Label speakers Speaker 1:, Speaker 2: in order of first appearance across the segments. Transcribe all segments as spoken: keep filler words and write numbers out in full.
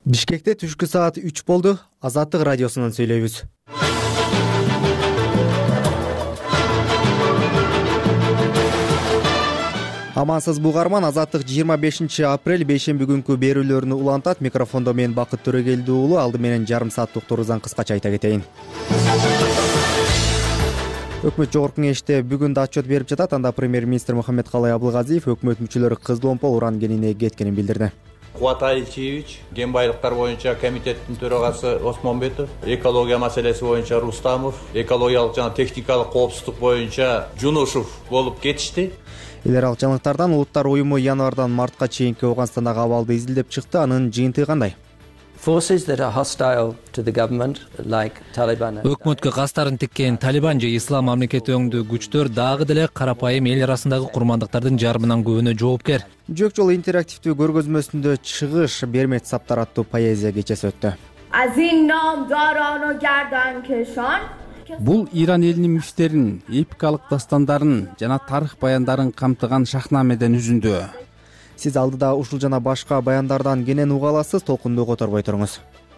Speaker 1: Бишкекте түшкү саат үч болду. Азаттык радиосунан сүйлөйбүз. Амансыз бугарман, Азаттык жыйырма бешинчи апрель бейшемби күнкү берүүлөрүнү улантат. Микрофондо мен Бакыт Төрөгелди уулу. Алды менен жарым сааттык турузан кыскача айта кетейин. Өкмөт жогорку кеңеште бүгүн да отчет берип жатат. Анда премьер-министр Мухаммедкалый Абылгазиев өкмөт мүчөлөрү Кызыл-Омпол уран кенине кеткенин билдирди.
Speaker 2: Кубатай Ильчевич, кен байлыктар боюнча комитеттин төрагасы Осмонбетов, экология маселеси боюнча Рустамов, экологиялык жана техникалык коопсуздук боюнча Жунушев болуп кетишти.
Speaker 1: Эл аралык жаңылыктардан Улуттар уюму январдан мартка чейинки Ооганстандагы абалды изилдеп чыкты. Анын жыйынтыгы кандай?
Speaker 3: Өкмөткө кастарын тиккен Талибан же Ислам мамлекети өңдүү күчтөр дагы деле карапайым эл арасындагы курмандыктардын жарымынан көбүнө жоопкер.
Speaker 1: Жök жол интерактивдүү көргөзмөсүндө чыгыш Бермет Саптар аттуу поэзия кечеси өттү.
Speaker 4: Бул Иран элинин мифтерин, эпикалык дастандарын жана тарых баяндарын камтыган шахнамеден үзүндү.
Speaker 1: Сиз алдыда ушул жана башка баяндардан кенен уга аласыз. Толкунду которбой туруңуз.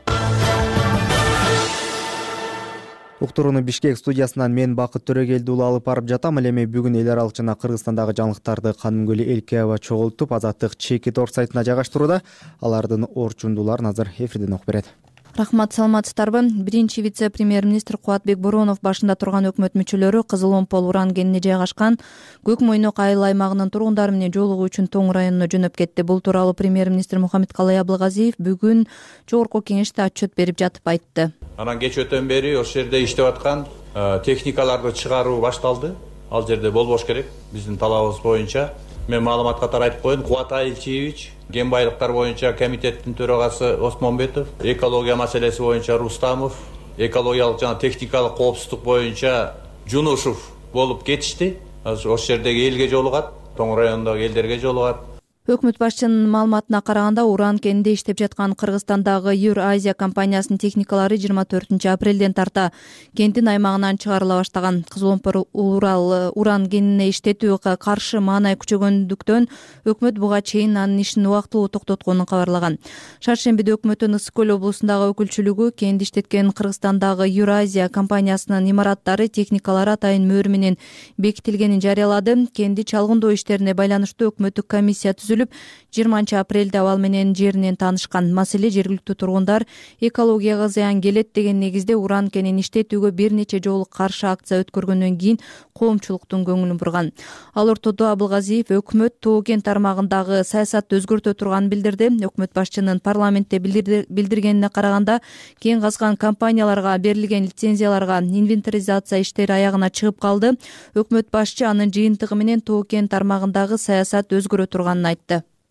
Speaker 1: Уктурууну Бишкек студиясынан мен Бакыт Төрөгелди уулу алып барып жатам. Ал эми бүгүн эл аралык жана Кыргызстандагы жаңылыктарды Канымгүл Элкеева чогултуп, Азаттык чеки тор сайтына жайгаштырууда. Алардын орчундууларын азыр эфирден окуп берет.
Speaker 5: Рахмат, саламатсыздарбы? Биринчи вице-премьер-министр Кубатбек Боронов башында турган өкмөт мүчөлөрү Кызыл-Омпол уран кенине жайгашкан Көк Мойнок айыл аймагынын тургундары менен жолугуу үчүн Тоң районуна жөнөп кетти. Бул тууралуу премьер-министр Мухаммедкалый Абылгазиев бүгүн жогорку кеңеште отчет берип жатып айтты.
Speaker 2: Анан кечөөтөн бери ошол жерде иштеп аткан техникаларды чыгаруу башталды. Ал жерде болбош керек. Биздин талабыбыз боюнча мен маалымат катары айтып коеюн. Кубатай Ильчевич, кен байлыктар боюнча комитеттин төрагасы Осмонбетов, экология маселеси боюнча Рустамов, экологиялык жана техникалык коопсуздук боюнча Жунушев болуп кетишти. Ошол жердеги элге жолугат, Тоң районундагы элдерге жолугат.
Speaker 5: Өкмөт башчынын маалыматына караганда, уран кенинде иштеп жаткан Кыргызстандагы Юр-Азия компаниясынын техникалары жыйырма төртүнчү апрелден тарта кенттин аймагынан чыгарыла баштаган. Кызыл-Омпол Урал уран кенине иштетүүгө каршы маанай күчөгөндүктөн өкмөт буга чейин анын ишин убактылуу токтотконун кабарлаган. Шаршембиде өкмөттүн Ысык көл облусундагы өкүлчүлүгү кенди иштеткен Кыргызстандагы Юр-Азия компаниясынын имараттары техникалары атайын мөөр менен бекитилгенин жарыялады. Кенди чалгындоо иштерине байланыштуу өкмөттүк комиссия түзүлүп, жыйырманчы апрелде абал менен жеринен таанышкан. Маселе жергиликтүү тургундар экологияга зыян келет деген негизде уран кенин иштетүүгө бир нече жолу каршы акция өткөргөндөн кийин коомчулуктун көңүлүн бурган. Ал ортодо Абылгазиев өкмөт Тоо кен тармагындагы саясатты өзгөртө турганын билдирди. Өкмөт башчынын парламентте билдиргенине караганда, кен казган компанияларга берилген лицензияларга инвентаризация иштери аягына чыгып калды. Өкмөт башчы анын жыйынтыгы менен Тоо кен тармагындагы саясат өзгөрө турганын айтты.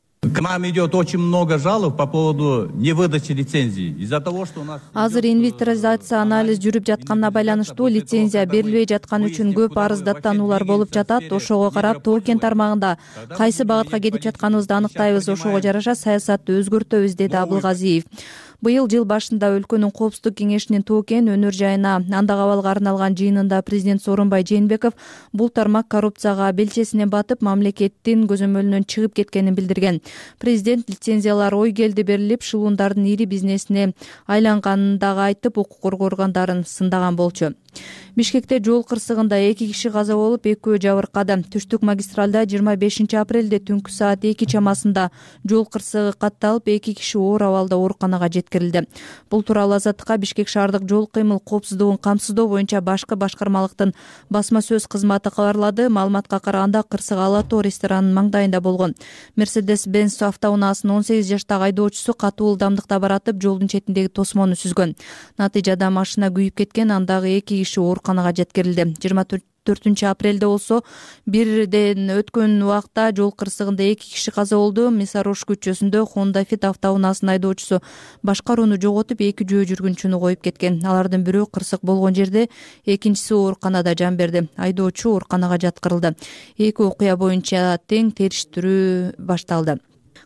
Speaker 6: К нам идет очень много жалоб по поводу невыдачи лицензий. Из-за того, что у нас...
Speaker 5: Азыр инвентаризация анализ жүрүп жатканына байланыштуу лицензия берилбей жаткан үчүн көп арыз даттануулар болуп жатат. Ошого карап, Тоо кен тармагында кайсы багытка кетип жатканыбызды аныктайбыз. Ошого жараша саясатты өзгөртөбүз, деди Абылгазиев. Быйыл жыл башында өлкөнүн коопсуздук кеңешинин Тоо кен өнөр жайына андак абалга арналган жыйынында президент Сооронбай Жээнбеков бул тармак коррупцияга белчесинен батып, мамлекеттин көзөмөлүнөн чыгып кеткенин билдирген. Президент лицензиялар ой келди берилип, шылуундардын ири бизнесине айланганын дагы айтып, укук коргоо органдарын сындаган болчу. Бишкекте жол кырсыгында эки киши каза болуп, экөө жабыркады. Түштүк магистралда жыйырма бешинчи апрелде түнкү саат эки чамасында жол кырсыгы катталып, эки киши оор абалда ооруканага жеткирилди. Бул тууралуу Азаттыкка Бишкек шаардык жол кыймыл коопсуздугун камсыздоо боюнча башкы башкармалыктын басма сөз кызматы кабарлады. Маалыматка караганда, кырсык Ала Тоо ресторанынын маңдайында болгон. Мерседес-Бенц автоунаасынын он сегиз жаштагы айдоочусу катуу ылдамдыкта баратып, жолдун четиндеги тосмону сүзгөн. Натыйжада машина күйүп кеткен, андагы эки киши ооруканага жеткирилди. жыйырма төртүнчү апрелде болсо бирден өткөн убакта жол кырсыгында эки киши каза болду. Мисарош көчөсүндө Honda Fit автоунаасынын айдоочусу башкарууну жоготуп, эки жөө жүргүнчүнү коюп кеткен. Алардын бирөө кырсык болгон жерде, экинчиси ооруканада жан берди. Айдоочу ооруканага жаткырылды. Эки окуя боюнча тең териштирүү башталды.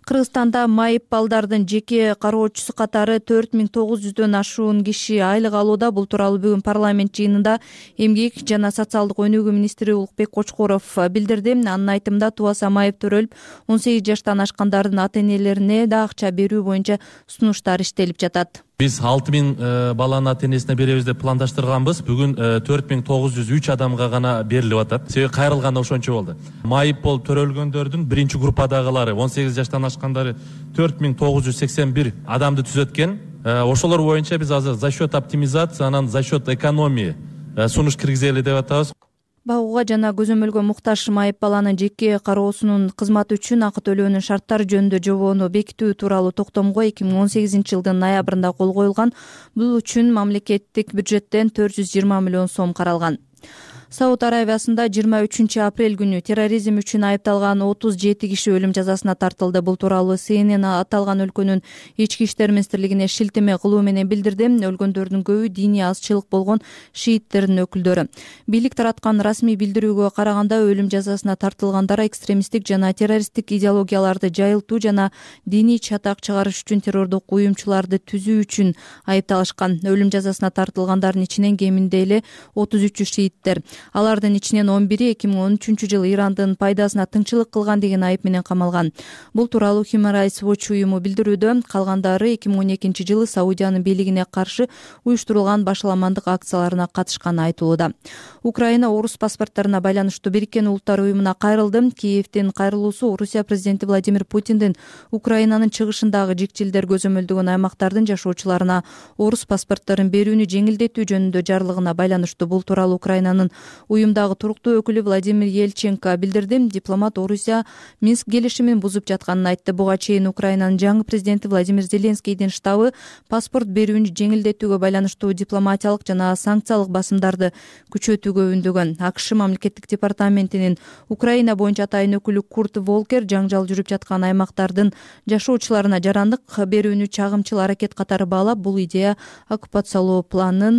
Speaker 5: Кыргызстанда майып балдардын жеке кароочусу катары төрт миң тогуз жүздөн ашуун киши айлык алууда. Бул тууралуу бүгүн парламент жыйынында эмгек жана социалдык өнүгүү министри Улукбек Кочкоров билдирди. Анын айтымында тубаса майып төрөлүп он сегиз жаштан ашкандардын ата энелерине да акча берүү боюнча сунуштар иштелип жатат.
Speaker 7: Биз алты миң баланын ата энесине беребиз деп пландаштырганбыз. Бүгүн төрт миң тогуз жүз үч адамга гана берилип атат. Себеби кайрылган ошончо болду. Майып болуп төрөлгөндөрдүн биринчи группадагылары он сегиз жаштан ашкандары төрт миң тогуз жүз сексен бир адамды түзөткөн. Ошолор боюнча биз азыр за счет оптимизации, анан за счет экономии сунуш киргизели деп атабыз.
Speaker 5: Багууга жана көзөмөлгө муктаж майып баланын жеке кароосунун кызматы үчүн акы төлөөнүн шарттары жөнүндө жобону бекитүү тууралуу токтомго эки миң он сегизинчи жылдын ноябрында кол коюлган. Бул үчүн мамлекеттик бюджеттен төрт жүз жыйырма миллион сом каралган. Сауд Аравиясында жыйырма үчүнчү апрель күнү терроризм үчүн айыпталган отуз жети киши өлүм жазасына тартылды. Бул тууралуу Си Эн Эн аталган өлкөнүн ички иштер министрлигине шилтеме кылуу менен билдирди. Өлгөндөрдүн көбү диний азчылык болгон шииттердин өкүлдөрү. Бийлик тараткан расмий билдирүүгө караганда өлүм жазасына тартылгандар экстремисттик жана террористтик идеологияларды жайылтуу жана диний чатак чыгарыш үчүн террордук уюмчуларды түзүү үчүн айыпталышкан. Өлүм жазасына тартылгандардын ичинен кеминде эле отуз үчү шииттер. Алардын ичинен он бири эки миң он үчүнчү жылы Ирандын пайдасына тыңчылык кылган деген айып менен камалган. Бул тууралуу Human Rights Watch уюму билдирүүдө. Калгандары эки миң он экинчи жылы Саудиянын бийлигине каршы уюштурулган башаламандык акцияларына катышканы айтылууда. Украина орус паспорттарына байланыштуу Бириккен Улуттар уюмуна кайрылды. Киевдин кайрылуусу Орусия президенти Владимир Путиндин Украинанын чыгышындагы жикчилдер көзөмөлдөгөн аймактардын жашоочуларына орус паспортторун берүүнү жеңилдетүү жөнүндө жарлыгына байланыштуу. Бул тууралуу Украинанын уюмдагы туруктуу өкүлү Владимир Ельченко билдирди. Дипломат Орусия Минск келишимин бузуп жатканын айтты. Буга чейин Украинанын жаңы президенти Владимир Зеленскийдин штабы паспорт берүүнү жеңилдетүүгө байланыштуу дипломатиялык жана санкциялык басымдарды күчөтүүгө үндөгөн. АКШ мамлекеттик департаментинин Украина боюнча атайын өкүлү Курт Волкер жаңжал жүрүп жаткан аймактардын жашоочуларына жарандык берүүнү чагымчыл аракет катары баалап, бул идея оккупациялоо планын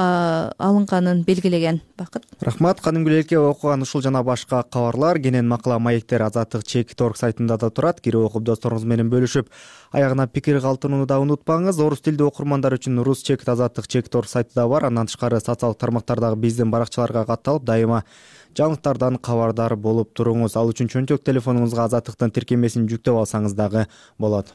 Speaker 5: алынганын белгилеген. Бакыт.
Speaker 1: Рахмат. Кадимки элке окуган ушул жана башка кабарлар кенен макала маектер Азаттык чекит орг сайтында да турат. Кирип окуп досторуңуз менен бөлүшүп, аягына пикир калтырууну да унутпаңыз. Орус тилдүү окурмандар үчүн Рус чекит Азаттык чекит орг сайтында бар. Андан тышкары социалдык тармактардагы биздин баракчаларга катталып, дайыма жаңылыктардан кабардар болуп туруңуз. Ал үчүн чөнчөк телефонуңузга Азаттыктын тиркемесин жүктөп алсаңыз дагы болот.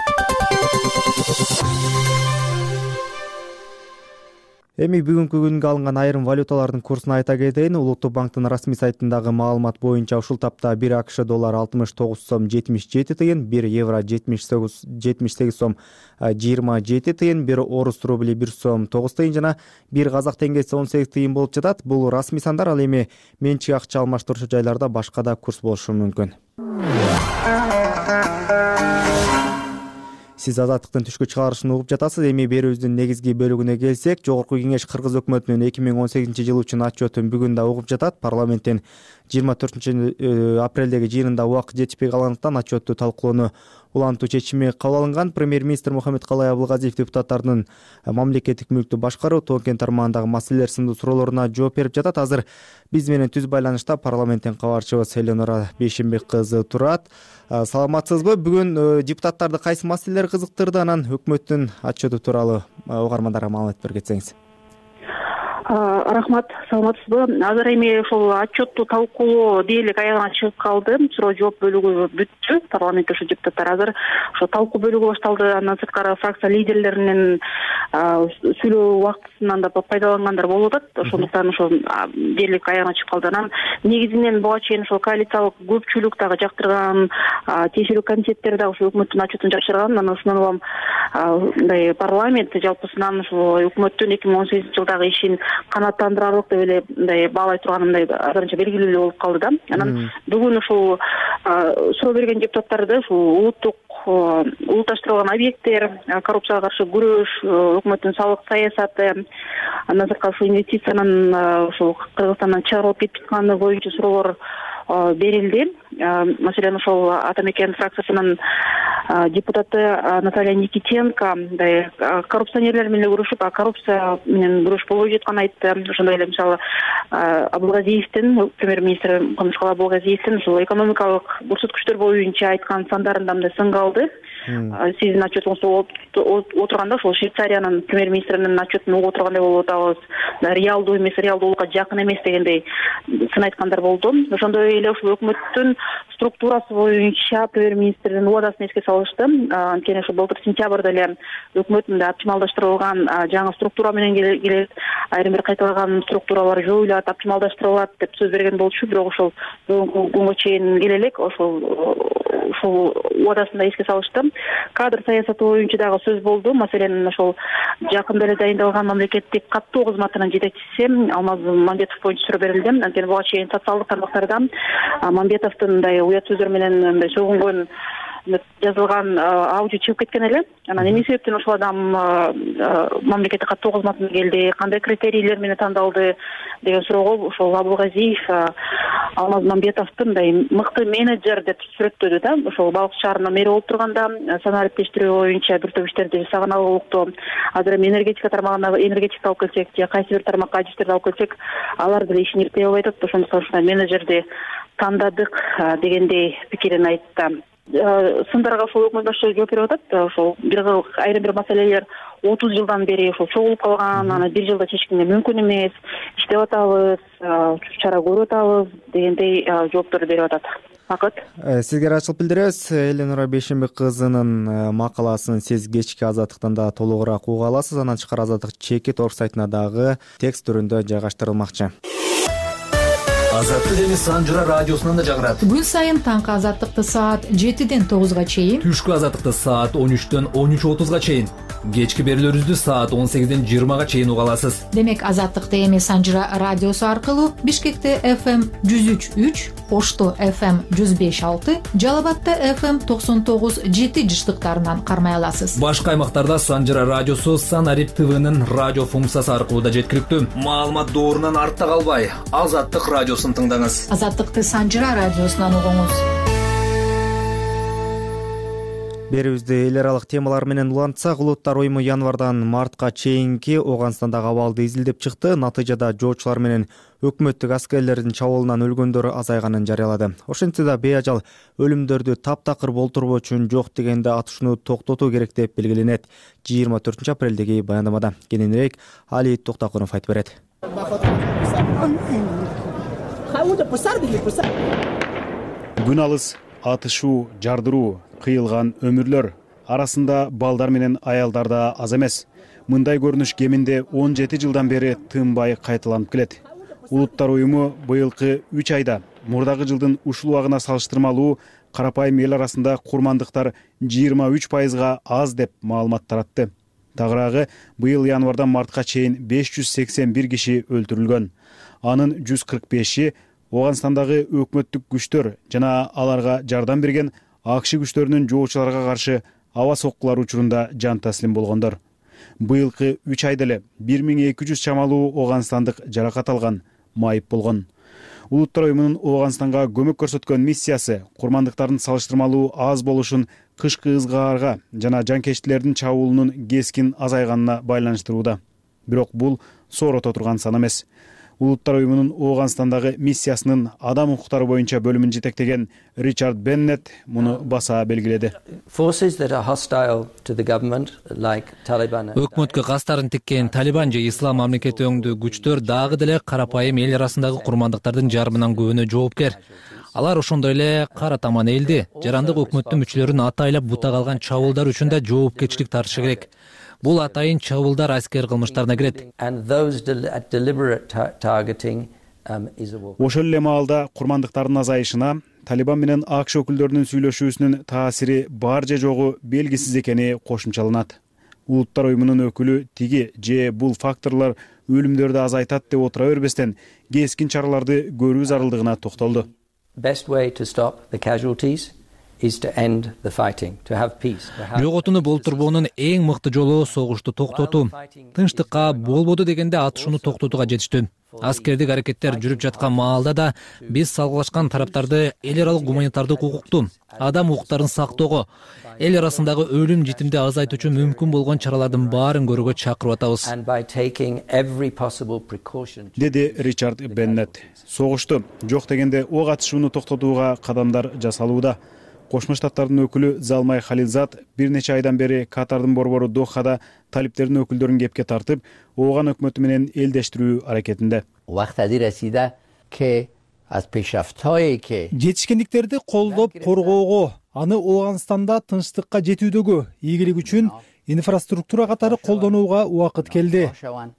Speaker 1: Эми бүгүнкү күнгө алынган айрым валюталардын курсун айта кетейин. Улуттук банктын расмий сайтындагы маалымат боюнча ушул тапта бир АКШ доллар алтымыш тогуз сом жетимиш жети тыйын, бир евро жетимиш сегиз сом жыйырма жети тыйын, бир орус рубли бир сом тогуз тыйын жана бир казак теңгеси он сегиз тыйын болуп жатат. Бул расмий сандар. Ал эми менчик акча алмаштыруучу жайларда башка да курс болушу мүмкүн. Сиз Азаттыктын түшкү чыгарышын угуп жатасыз. Эми берүүбүздүн негизги бөлүгүнө келсек, Жогорку Кеңеш Кыргыз өкмөтүнүн эки миң он сегизинчи жыл үчүн отчетун бүгүн да угуп жатат. Парламенттин жыйырма төртүнчү апрелдеги жыйынында убакыт жетишпей калгандыктан отчетту талкуулоону улантуу чечими кабыл алынган. Премьер-министр Мухаммедкалай Абылгазиев депутаттардын мамлекеттик мүлктү башкаруу, Тоо-Кен тармагындагы маселелер сындуу суроолоруна жооп берип жатат. Азыр биз менен түз байланышта парламенттин кабарчыбыз Эленора Бейшенбек кызы турат. Саламатсызбы? Бүгүн депутаттарды кайсы маселелер кызыктырды? Анан өкмөттүн отчету тууралуу угармандарга маалымат берип кетсеңиз.
Speaker 8: Рахмат, саламатсызбы? Азыр эми ошол отчетту талкуулоо дээрлик аягына чыгып калды. Суроо жооп бөлүгү бүттү. Парламентте ошо депутаттар азыр ошо талкуу бөлүгү башталды. Андан сырткары фракция лидерлеринин сүйлөө убактысынан да пайдалангандар болуп атат. Ошондуктан ошо дээрлик аягына чыгып калды. Анан негизинен буга чейин ошол коалициялык көпчүлүк дагы жактырган, тиешелүү комитеттер дагы ошо өкмөттүн отчетун жакшырган. Анан ушундан улам мындай парламент жалпысынан ошо өкмөттүн эки миң он сегизинчи жылдагы ишин канааттандырарлык деп эле мындай баалай турган мындай азырынча белгилүү болуп калды да. Анан бүгүн ушул суроо берген депутаттарды ушул улуттук улутташтырылган объекттер, коррупцияга каршы күрөш, өкмөттүн салык саясаты, андан сырткары ушул инвестициянын ушул Кыргызстандан чыгарылып кетип атканы боюнча суроолор берилди. Маселен, ошол Ата мекен фракциясынын депутаты Наталья Никитенко коррупционерлер менен күрөшүп, коррупция менен күрөш болбой жатканын айтты. Ошондой эле мисалы Абылгазиевдин, премьер-министр Кымышкала Абылгазиевдин ушул экономикалык көрсөткүчтөр боюнча айткан сандарында мындай сынга алды. Сиздин отчетуңузда отурганда ошол Швейцариянын премьер-министринин отчетун угуп отургандай болуп атабыз. Реалдуу эмес, реалдуулукка жакын эмес дегендей сын айткандар болду. Ошондой эле ушул өкмөттүн структурасы боюнча премьер-министрдин убадасын эске салышты. Анткени ошо былтыр сентябрда эле өкмөттүн оптималдаштырылган жаңы структура менен келет, айрым бир кайталаган структуралар жоюлат, оптималдаштырылат деп сөз берген болчу. Бирок ошол күнгө чейин келе элек ошол ушул убадасында эске салышты. Кадр саясаты боюнча дагы сөз болду. Маселен, ошол жакында эле дайындалган мамлекеттик каттоо кызматынын жетекчиси Алмаз Мамбетов боюнча суроо берилди. Анткени буга чейин социалдык тармактарда Мамбетовдун мындай уят сөздөр менен мындай сөгүнгөн жазылган аудио чыгып кеткен эле. Анан эмне себептен ошол адам мамлекеттик каттоо кызматына келди, кандай критерийлер менен тандалды деген суроого ошол Абылгазиев Алмаз Мамбетовду мындай мыкты менеджер деп сүрөттөдү да. Ошол Балык шаарынын мэри болуп турганда санаа ариптештирүү боюнча бир топ иштерди жасаган алыктуу. Азыр эми энергетика тармагына энергетика алып келсек, же кайсы бир тармакка ажиштерди алып келсек, алар деле ишин иртей албай атат. Ошондуктан ушундай менеджерди тандадык дегендей пикирин айтты. Сындарга ошол өкмөт башчысы жооп берип атат. Ошол бир айрым бир маселелер отуз жылдан бери ошол чогулуп калган, аны бир жылда чечкенге мүмкүн эмес, иштеп атабыз, чара көрүп атабыз дегендей жооптор берип атат. Акыт.
Speaker 1: Сизге ырайчылык билдиребиз. Эленура Бейшембек кызынын макаласын сиз кечки Азаттыктан да толугураак уга аласыз. Анан тышкары Азаттык чекит орг сайтына дагы текст түрүндө жайгаштырылмакчы.
Speaker 9: Азаттык эми Санжыра радиосунан да жагырат.
Speaker 10: Күн сайын таңкы Азаттыкты саат жетиден тогузга чейин,
Speaker 3: түшкү Азаттыкты саат он үчтөн он үч отузга чейин, кечки берүүлөрүбүздү саат он сегизден жыйырмага чейин уга аласыз.
Speaker 10: Демек Азаттыкты эми Санжыра радиосу аркылуу Бишкекте эф эм жүз үч үч, Ошто эф эм жүз беш алты, Жалал Абадта эф эм токсон тогуз жети жыштыктарынан кармай аласыз.
Speaker 3: Башка аймактарда Санжыра радиосу Санарип ТВнын радио функциясы аркылуу да жеткиликтүү.
Speaker 9: Маалымат доорунан артта калбай, Азаттык радиосун тыңдаңыз.
Speaker 10: Азаттыкты Санжыра радиосунан угуңуз.
Speaker 1: Берүүбүздү эл аралык темалар менен улантсак, Улуттар уюму январдан мартка чейинки Ооганстандагы абалды изилдеп чыкты. Натыйжада жоочулар менен өкмөттүк аскерлердин чабуулунан өлгөндөр азайганын жарыялады. Ошентсе да беажал өлүмдөрдү таптакыр болтурбоо үчүн жок дегенде атышууну токтотуу керек деп белгиленет. жыйырма төртүнчү апрелдеги баяндамада кененирээк Али Токтакунов айтып берет.
Speaker 11: Күн алыс атышуу, жардыруу, кыйылган өмүрлөр арасында балдар менен аялдар да аз эмес. Мындай көрүнүш кеминде он жети жылдан бери тынбай кайталанып келет. Улуттар уюму быйылкы үч айда мурдагы жылдын ушул убагына салыштырмалуу карапайым эл арасында курмандыктар жыйырма үч пайызга аз деп маалымат таратты. Тагыраагы быйыл январдан мартка чейин беш жүз сексен бир киши өлтүрүлгөн. Анын жүз кырк беши Ооганстандагы өкмөттүк күчтөр жана аларга жардам берген АКШ күчтөрүнүн жоочуларга каршы аба соккулар учурунда жан таслим болгондор. Быйылкы үч айда эле бир миң эки жүз чамалуу ооганстандык жаракат алган, майып болгон. Улуттар уюмунун Ооганстанга көмөк көрсөткөн миссиясы курмандыктардын салыштырмалуу аз болушун кышкы ызгаарга жана жанкечтилердин чабуулунун кескин азайганына байланыштырууда. Бирок бул соорото турган сан эмес. Улуттар уюмунун Ооганстандагы миссиясынын адам укуктары боюнча бөлүмүн жетектеген Ричард Беннет муну баса белгиледи.
Speaker 3: Өкмөткө кастарын тиккен Талибан же Ислам мамлекети өңдүү күчтөр дагы деле карапайым эл арасындагы курмандыктардын жарымынан көбүнө жоопкер. Алар ошондой эле кара таман элди, жарандык өкмөттүн мүчөлөрүн атайлап бута калган чабуулдар үчүн да жоопкерчилик тартышы керек. Бул атайын чабуулдар аскер кылмыштарына кирет.
Speaker 11: Ошол эле маалда курмандыктардын азайышына Талибан менен АКШ өкүлдөрүнүн сүйлөшүүсүнүн таасири бар же жогу белгисиз экени кошумчаланат. Улуттар уюмунун өкүлү тиги же бул факторлор өлүмдөрдү азайтат деп отура бербестен кескин чараларды көрүү зарылдыгына токтолду.
Speaker 3: жоготууну болтурбоонун эң мыкты жолу согушту токтотуу. Тынчтыкка болбоду дегенде атышууну токтотууга жетиштүү. Аскердик аракеттер жүрүп жаткан маалда да биз салгылашкан тараптарды эл аралык гуманитардык укукту, адам укуктарын сактоого, эл арасындагы өлүм житимди азайтуу үчүн мүмкүн болгон чаралардын баарын көрүүгө чакырып атабыз,
Speaker 11: деди Ричард Беннет. Согушту жок дегенде ок атышууну токтотууга кадамдар жасалууда. Кошмо Штаттардын өкүлү Залмай Халилзад бир нече айдан бери Катардын борбору Дохада талиптердин өкүлдөрүн кепке тартып, ооган өкмөтү менен элдештирүү аракетинде.
Speaker 12: Жетишкендиктерди колдоп коргоого, аны Ооганстанда тынчтыкка жетүүдөгү ийгилик үчүн инфраструктура катары колдонууга убакыт келди.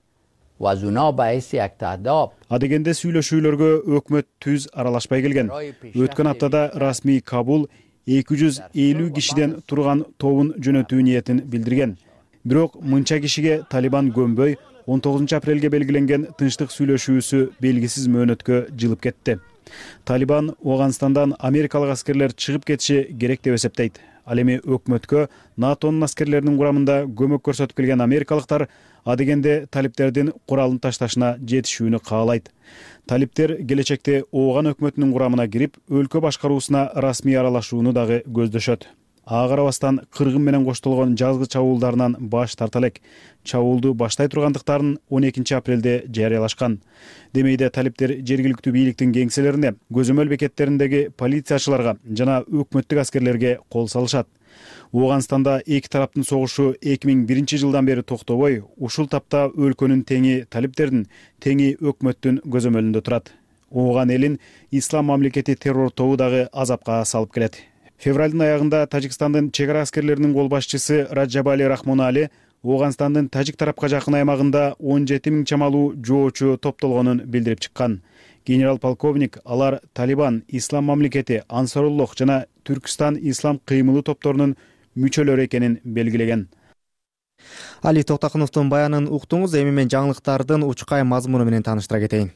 Speaker 11: Адегенде сүйлөшүүлөргө өкмөт түз аралашпай келген. Өткөн аптада расмий Кабул эки жүз элүү кишиден турган тобун жөнөтүү ниетин билдирген. Бирок мынча кишиге Талибан көнбөй, он тогузунчу апрелге белгиленген тынчтык сүйлөшүүсү белгисиз мөөнөткө жылып кетти. Талибан Ооганстандан америкалык аскерлер чыгып кетиши керек деп эсептейт. Ал эми өкмөткө НАТОнун аскерлеринин курамында көмөк көрсөтүп келген америкалыктар адегенде талиптердин куралын ташташына жетишүүнү каалайт. Талиптер келечекте ооган өкмөтүнүн курамына кирип, өлкө башкаруусуна расмий аралашууну дагы көздөшөт. Ага карабастан кыргын менен коштолгон жазгы чабуулдарынан баш тарта элек. Чабуулду баштай тургандыктарын он экинчи апрелде жарыялашкан. Демейде талиптер жергиликтүү бийликтин кеңселерине, көзөмөл бекеттериндеги полициячыларга жана өкмөттүк аскерлерге кол салышат. Ооганстанда эки тараптын согушу эки миң биринчи жылдан бери токтобой, ушул тапта өлкөнүн теңи талиптердин, теңи өкмөттүн көзөмөлүндө турат. Ооган элин ислам мамлекети террор тобу дагы азапка салып келет. Февралдын аягында Тажикстандын чек ара аскерлеринин кол башчысы Раджабали Рахмонали Ооганстандын тажик тарапка жакын аймагында он жети миң чамалуу жоочу топтолгонун билдирип чыккан. Генерал-полковник алар Талибан, Ислам мамлекети, Ансаруллох жана Түркистан ислам кыймылы топторунун мүчөлөрү экенин белгилеген.
Speaker 1: Али Токтакуновдун баянын уктуңуз. Эми мен жаңылыктардын учкай мазмуну менен тааныштыра кетейин.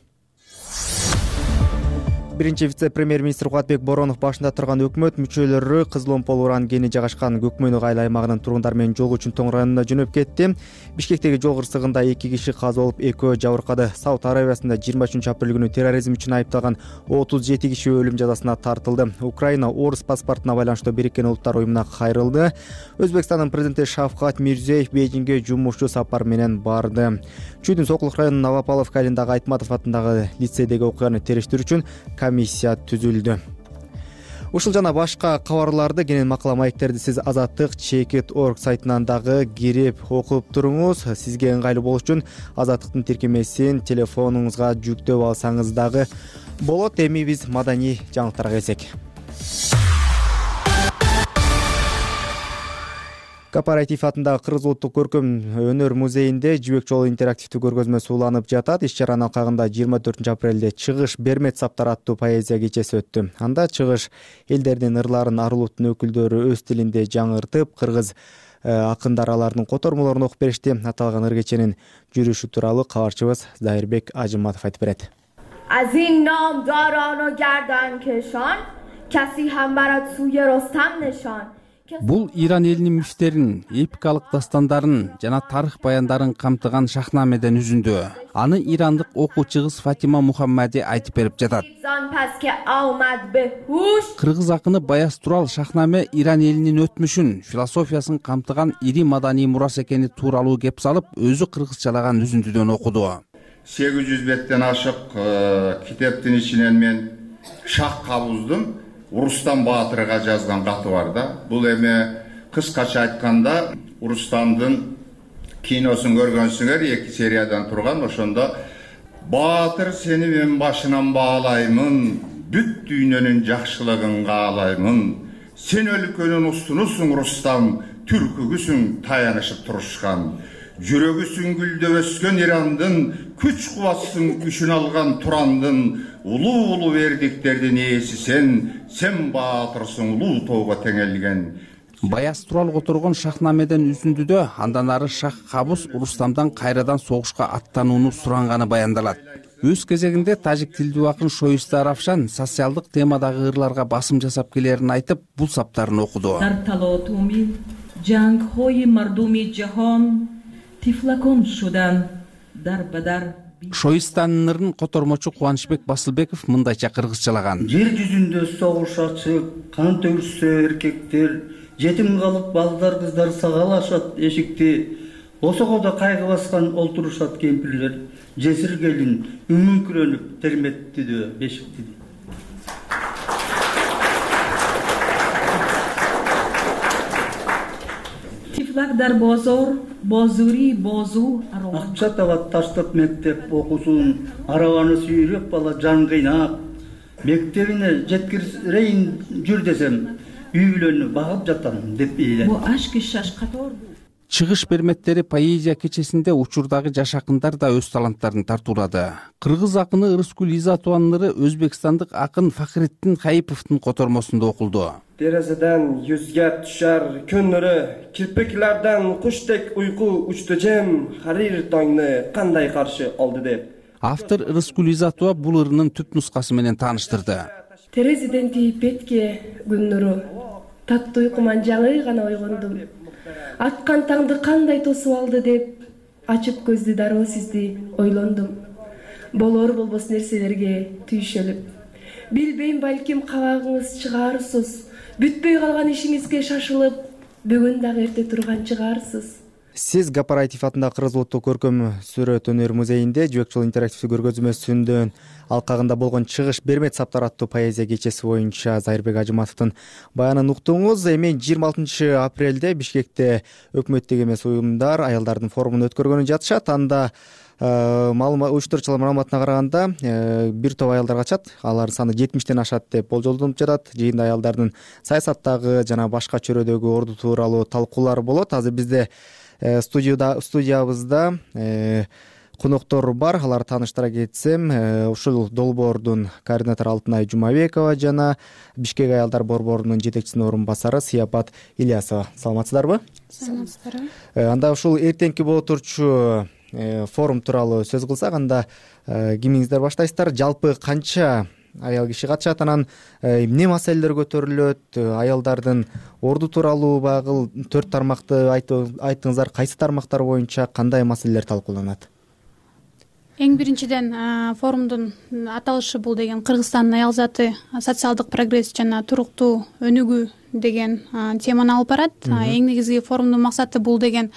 Speaker 1: Биринчи вице-премьер-министр Кубатбек Боронов башында турган өкмөт мүчөлөрү Кызыл Омпол уран кени жайгашкан Көкмөйнүк айыл аймагынын тургундары менен жолугуу үчүн Тоң районуна жөнөп кетти. Бишкектеги жол кырсыгында эки киши каза болуп, экөө жабыркады. Сауд Арабиясында жыйырма үчүнчү апрель күнү терроризм үчүн айыпталган отуз жети киши өлүм жазасына тартылды. Украина орус паспортуна байланыштуу Бириккен Улуттар уюмуна кайрылды. Өзбекстандын президенти Шавкат Мирзиёев Бейжиңге жумушчу сапар менен барды. Чүйдүн Сокулук районунун Новополовка айылындагы Айтматов атындагы лицейдеги окуяны териштирүү үчүн комиссия түзүлдү. Ушул жана башка кабарларды, кенен макала маектерди сиз Азаттык чекит точка орг сайтынан дагы кирип окуп туруңуз. Сизге ыңгайлуу болуш үчүн Азаттыктын тиркемесин телефонуңузга жүктөп алсаңыз дагы болот. Эми биз маданий жаңылыктарга келсек. Кооператив атындагы Кыргыз улуттук көркөм өнөр музейинде жибек жолу интерактивдүү көргөзмөсү уланып жатат. Иш-чаранын алкагында жыйырма төртүнчү апрелде Чыгыш Бермет саптар аттуу поэзия кечеси өттү. Анда чыгыш элдердин ырларын ар улуттун өкүлдөрү өз тилинде жаңыртып, кыргыз акындар алардын котормолорун окуп беришти. Аталган ыр кеченин жүрүшү тууралуу кабарчыбыз Зайырбек Ажыматов айтып берет.
Speaker 13: Азин нам дарано гардан кешан, каси хам барат суе ростам нешан.
Speaker 4: Бул Иран элинин мифтерин, эпикалык дастандарын жана тарых баяндарын камтыган шахнамеден үзүндү. Аны ирандык окуучу кыз Фатима Мухаммади айтып берип жатат. Кыргыз акыны Баяз Турал шахнаме Иран элинин өтмүшүн, философиясын камтыган ири маданий мурас экени тууралуу кеп салып, өзү кыргызчалаган үзүндүдөн окуду.
Speaker 14: сегиз жүз беттен ашык китептин ичинен мен Шах Кабуздун Урустан Баатырга жазган каты бар да. Бул эми кыскача айтканда Урустандын киносун көргөнсүңөр, эки сериядан турган. Ошондо Баатыр сени мен башынан баалаймын, бүт дүйнөнүн жакшылыгын каалаймын. Сен өлкөнүн устунусуң Рустам, түркүгүсүң таянышып турушкан. Жүрөгүсүң гүлдөп өскөн Ирандын, күч кубаттын күчүн алган Турандын, улуу-улуу эрдиктердин ээси сен, сен баатырсың улуу тоого теңелген.
Speaker 4: Баяз Турал которгон шахнамеден үзүндүдө андан ары Шах Кабус Рустамдан кайрадан согушка аттанууну суранганы баяндалат. өз кезегинде тажик тилдүү акын Шоиста Равшан социалдык темадагы ырларга басым жасап келерин айтып, бул саптарын окуду.
Speaker 15: ҷангҳои мардуми ҷаҳон тифлакон шудан дар ба дар.
Speaker 4: Шоистанын ырын котормочу Кубанычбек Басылбеков мындайча кыргызчалаган.
Speaker 16: Жер жүзүндө согуш ачык, кан төгүшсө эркектер, жетим калып балдар кыздар сагалашат эшикти. Осогодо кайгы баскан олтурушат кемпирлер. Жесир келин үмүңкүрөнүп терметтиди бешикти.
Speaker 15: Тифлак дар бозор, бозури бозу
Speaker 16: акча табат таштап мектеп окуусун, арабаны сүйрөп бала жан кыйнап, мектебине жеткирейин жүр десем, үй бүлөнү багып жатам деп эйле.
Speaker 15: Бу ашки шаш катор.
Speaker 4: Чыгыш берметтери поэзия кечесинде учурдагы жаш акындар да өз таланттарын тартуулады. Кыргыз акыны Ырыскүл Изатованын ыры өзбекстандык акын Фахриддин Хаиповдун котормосунда окулду.
Speaker 17: Терезеден yüzge düşer gün nuru, kirpiklerden kuştek uyku uçtu cem, harir tаңны кандай каршы алды деп.
Speaker 4: Автор Ырыскүл Изатова бул ырынын түп нускасы менен тааныштырды.
Speaker 18: Терезеден тийип бетке күн нуру, таттуу уйкуман жаңы гана ойгондум. Аткан таңды кандай тосуп алды деп, ачып көздү дароо сизди ойлондум. Болор болбос нерселерге түйшөлүп, билбейм балким кабагыңыз чыгарсыз. Бүтпөй калган ишиңизге шашылып, бүгүн дагы эрте турган чыгарсыз.
Speaker 1: Сиз Гапараев атындагы Кыргыз улуттук көркөм сүрөт өнөр музейинде жибек жолу интерактивдүү көргөзмөсүнүн алкагында болгон чыгыш бермет саптар аттуу поэзия кечеси боюнча Зайырбек Ажыматовдун баянын уктуңуз. Эми жыйырма алтынчы апрелде Бишкекте өкмөттүк эмес уюмдар аялдардын форумун өткөргөнү жатышат. Анда уюштуруучулар маалыматына караганда бир топ аялдар катышат. Алардын саны жетимиштен ашат деп болжолдонуп жатат. Жыйында аялдардын саясаттагы жана башка чөйрөдөгү орду тууралуу талкуулар болот. Азыр бизде студияда студиябызда коноктор бар. Аларды тааныштыра кетсем, ушул долбоордун координатору Алтынай Жумабекова жана Бишкек аялдар борборунун жетекчисинин орун басары Сияпат Ильясова. Саламатсыздарбы?
Speaker 19: Саламатсыздарбы.
Speaker 1: Анда ушул эртеңки боло турчу форум тууралуу сөз кылсак, анда кимиңиздер баштайсыздар? Жалпы канча аял киши катышат, анан эмне маселелер көтөрүлөт? Аялдардын орду тууралуу багыл төрт тармакты айттыңыздар. Кайсы тармактар боюнча кандай маселелер талкууланат?
Speaker 19: Эң биринчиден форумдун аталышы бул деген Кыргызстандын аял заты социалдык прогресс жана туруктуу өнүгүү деген теманы алып барат. Эң негизги форумдун максаты бул деген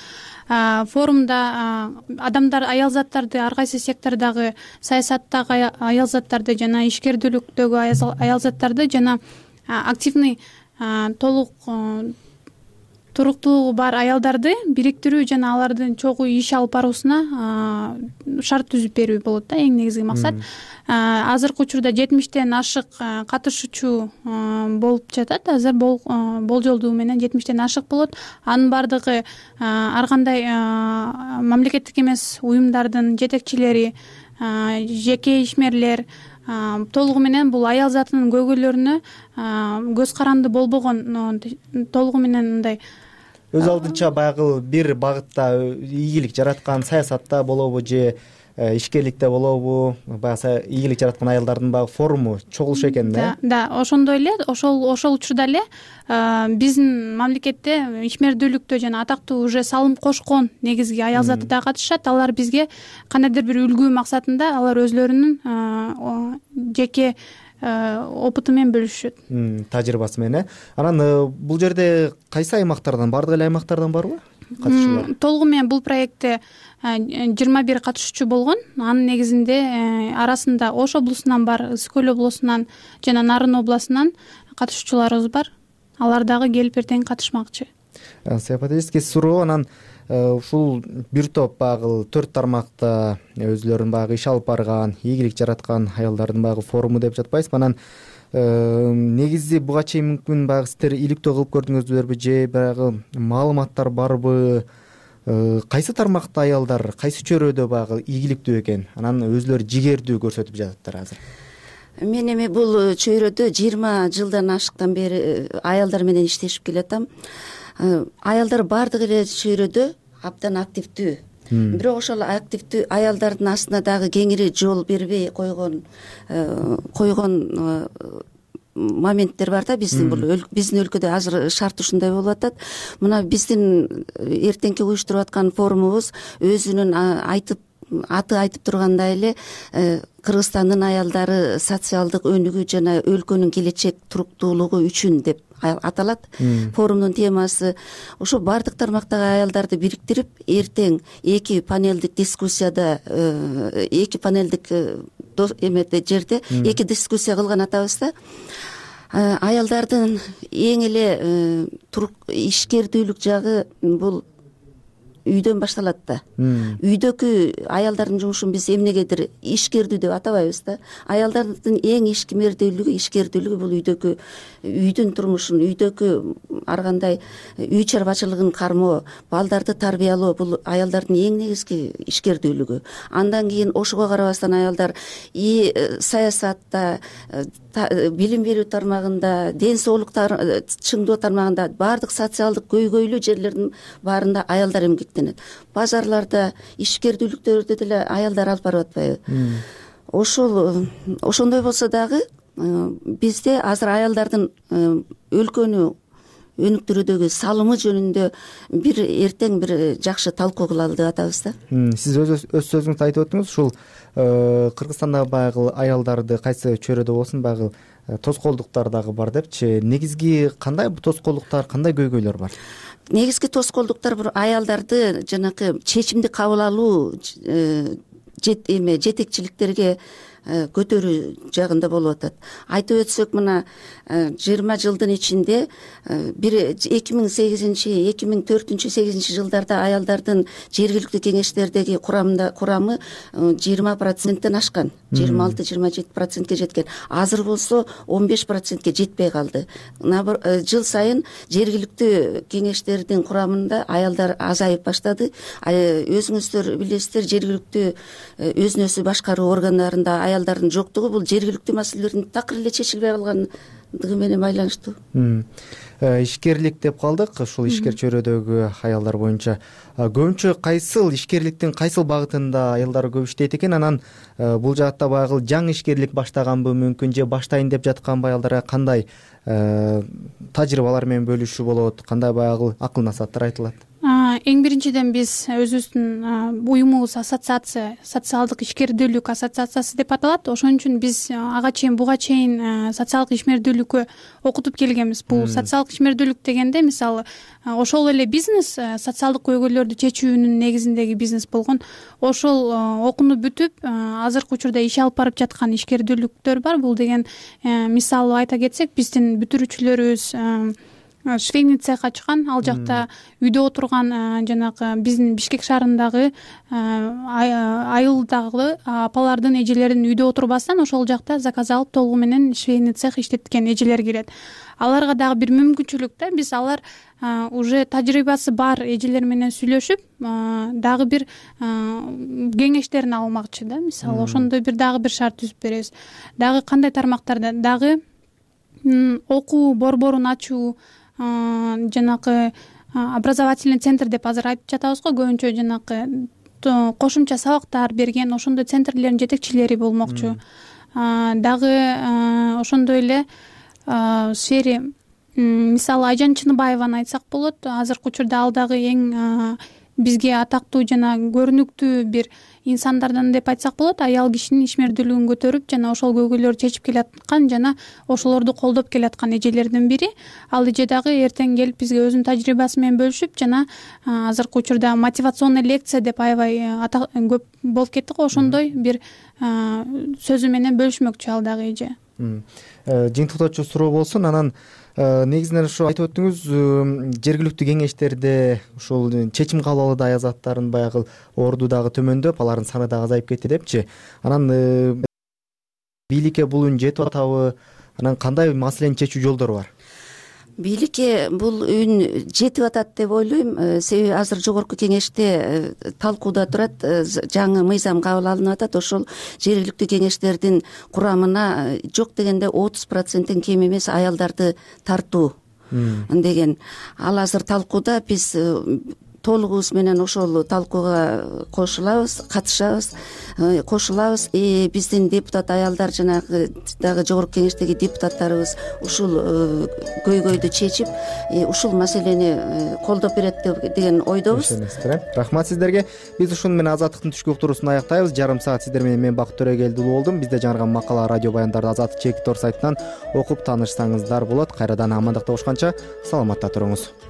Speaker 19: форумда адамдар аял заттарды ар кайсы сектордогу саясаттагы аял заттарды жана ишкердүүлүктөгү аял заттарды жана активный толук туруктуулугу бар аялдарды бириктирүү жана алардын чогуу иш алып баруусуна шарт түзүп берүү болот да эң негизги максат. Азыркы учурда жетимиштен ашык катышуучу болуп жатат. Азыр болжолдуу менен жетимиштен ашык болот. Анын бардыгы ар кандай мамлекеттик эмес уюмдардын жетекчилери, жеке ишмерлер, толугу менен бул аял затынын көйгөйлөрүнө көз каранды болбогон, толугу менен мындай
Speaker 1: өз алдынча баягы бир багытта ийгилик жараткан саясатта болобу же ишкерликте болобу, баягы ийгилик жараткан аялдардын баягы форуму чогулушу экен да?
Speaker 19: Да, ошондой эле, ошол ошол учурда эле биздин мамлекетте ишмердүүлүктө жана атактуу уже салым кошкон негизги аял заты да катышат. Алар бизге кандайдыр бир үлгү максатында алар өзлөрүнүн жеке опыту менен бөлүшүшөт.
Speaker 1: Тажрыйбасы менен. Анан бул жерде кайсы аймактардан, бардык эле аймактардан барбы катышуулар?
Speaker 19: Толугу менен бул проектте жыйырма бир катышуучу болгон. Анын негизинде арасында Ош облусунан бар, Ысык көл облусунан жана Нарын областынан катышуучуларыбыз бар. Алар дагы келип эртең катышмакчы.
Speaker 1: Саяпатический суроо. Анан ушул бир топ багы төрт тармакта өзлөрүн багы иш алып барган, ийгилик жараткан аялдардын багы форуму деп жатпайсызбы? Анан негизи буга чейин мүмкүн багы сиздер иликтөө кылып көрдүңүздөрбү же баягы маалыматтар барбы? Кайсы тармакта аялдар, кайсы чөйрөдө багы ийгиликтүү экен? Анан өзлөрү жигердүү көрсөтүп жататтар азыр.
Speaker 20: Мен эми бул чөйрөдө жыйырма жылдан ашыктан бери аялдар менен иштешип келатам. Аялдар бардык эле чөйрөдө абдан активдүү. бирок ошол активдүү аялдардын астына дагы кеңири жол бербей койгон койгон моменттер бар да. Биздин бул биздин өлкөдө азыр шарт ушундай болуп атат. Мына биздин эртеңки уюштуруп аткан форумубуз өзүнүн айтып аты айтып тургандай эле Кыргызстандын аялдары социалдык өнүгүү жана өлкөнүн келечек туруктуулугу үчүн деп аталат. Форумдун темасы ошо бардык тармактагы аялдарды бириктирип, эртең эки панелдик дискуссияда эки панелдик эмеде жерде эки дискуссия кылган атабыз да. Аялдардын эң эле ишкердүүлүк жагы бул үйдөн башталат да. Үйдөгү аялдардын жумушун биз эмнегедир ишкердүү деп атабайбыз да. Аялдардын эң ишкердүүлүгү, ишкердүүлүгү бул үйдөгү үйдүн турмушун, үйдөгү ар кандай үй чарбачылыгын кармоо, балдарды тарбиялоо бул аялдардын эң негизги ишкердүүлүгү. Андан кийин ошого карабастан аялдар и саясатта, билим берүү тармагында, ден соолук чыңдоо тармагында бардык социалдык көйгөйлүү жерлердин баарында аялдар эмгектенет. Базарларда, ишкердүүлүктөрдө деле аялдар алып барып атпайбы? Ошол ошондой болсо дагы бизде азыр аялдардын өлкөнү өнүктүрүүдөгү салымы жөнүндө бир эртең бир жакшы талкуу кылалы деп атабыз да.
Speaker 1: Сиз өз сөзүңүздө айтып өттүңүз, ушул Кыргызстанда баягы аялдарды кайсы чөйрөдө болсун баягы тоскоолдуктар дагы бар депчи. Негизги кандай тоскоолдуктар, кандай көйгөйлөр бар?
Speaker 20: Негизги тоскоолдуктар бул аялдарды жанакы чечимди кабыл алуу эме жетекчиликтерге көтөрүү жагында болуп атат. Айтып өтсөк, мына жыйырма жылдын ичинде бир эки миң сегизинчи эки миң төртүнчү сегизинчи жылдарда аялдардын жергиликтүү кеңештердеги курамында курамы жыйырма проценттен ашкан, жыйырма алты жыйырма жети процентке жеткен. Азыр болсо он беш процентке жетпей калды. Жыл сайын жергиликтүү кеңештердин курамында аялдар азайып баштады. Өзүңүздөр билесиздер, жергиликтүү өзүн өзү башкаруу органдарында аялдардын жоктугу бул жергиликтүү маселелердин такыр эле чечилбей калгандыгы менен байланыштуу.
Speaker 1: Ишкерлик деп калдык. Ушул ишкер чөйрөдөгү аялдар боюнча көбүнчө кайсыл ишкерликтин кайсыл багытында аялдар көп иштейт экен? Анан бул жаатта баягы жаңы ишкерлик баштаганбы мүмкүн, же баштайын деп жатканбы аялдарга кандай тажрыйбалар менен бөлүшүү болот, кандай баягы акыл насааттар айтылат?
Speaker 19: Эң биринчиден биз өзүбүздүн уюмубуз ассоциация, социалдык ишкердүүлүк ассоциациясы деп аталат. Ошон үчүн биз ага чейин буга чейин социалдык ишмердүүлүккө окутуп келгенбиз. Бул социалдык ишмердүүлүк дегенде мисалы ошол эле бизнес, социалдык көйгөйлөрдү чечүүнүн негизиндеги бизнес болгон. Ошол окууну бүтүп азыркы учурда иш алып барып жаткан ишкердүүлүктөр бар. Бул деген мисалы айта кетсек, биздин бүтүрүүчүлөрүбүз швейный цех ачкан. Ал жакта үйдө отурган жанагы биздин Бишкек шаарындагы айылдагы апалардын, эжелердин үйдө отурбастан ошол жакта заказ алып толугу менен швейный цех иштеткен эжелер келет. Аларга дагы бир мүмкүнчүлүк да, биз алар уже тажрыйбасы бар эжелер менен сүйлөшүп дагы бир кеңештерин алмакчы да. Мисалы ошондой бир дагы бир шарт түзүп беребиз. Дагы кандай тармактарда дагы окуу борборун ачуу, жанакы образовательный центр деп азыр айтып жатабыз го, көбүнчө жанакы кошумча сабактар берген ошондой центрлердин жетекчилери болмокчу. Дагы ошондой эле сфере, мисалы Айжан Чыныбаеваны айтсак болот. Азыркы учурда ал дагы эң бизге атактуу жана көрүнүктүү бир инсандардан деп айтсак болот. Аял кишинин ишмердүүлүгүн көтөрүп жана ошол көйгөйлөрдү чечип келаткан жана ошолорду колдоп келаткан эжелердин бири. Ал эже дагы эртең келип бизге өзүнүн тажрыйбасы менен бөлүшүп жана азыркы учурда мотивационный лекция деп аябай көп болуп кетти го, ошондой бир сөзү менен бөлүшмөкчү ал дагы эже.
Speaker 1: Жыйынтыктоочу суроо болсун. Анан негизинен ошо айтып өттүңүз, жергиликтүү кеңештерде ушул чечим кабыл алууда аял заттарын баягы орду дагы төмөндөп, алардын саны дагы азайып кетти депчи. Анан бийликке бул үн жетип атабы? Анан кандай маселени чечүү жолдору бар?
Speaker 20: Бийликке бул үн жетип атат деп ойлойм. Себеби азыр жогорку кеңеште талкууда турат, жаңы мыйзам кабыл алынып атат. Ошол жергиликтүү кеңештердин курамына жок дегенде отуз проценттен кем эмес аялдарды тартуу деген. Ал азыр талкууда. Биз толугубуз менен ошол талкууга кошулабыз, катышабыз, кошулабыз. Биздин депутат аялдар жанагы дагы жогорку кеңештеги депутаттарыбыз ушул көйгөйдү чечип, ушул маселени колдоп берет деген ойдобуз.
Speaker 1: Рахмат сиздерге. Биз ушуну менен Азаттыктын түшкү уктуруусун аяктайбыз. Жарым саат сиздер менен мен Бакыт Төрөгелдиұлы болдум. Бизде жаңырган макала, радио баяндарды Азаттык чекит ор сайтынан окуп таанышсаңыздар болот. Кайрадан амандыкта болушканча саламатта туруңуз.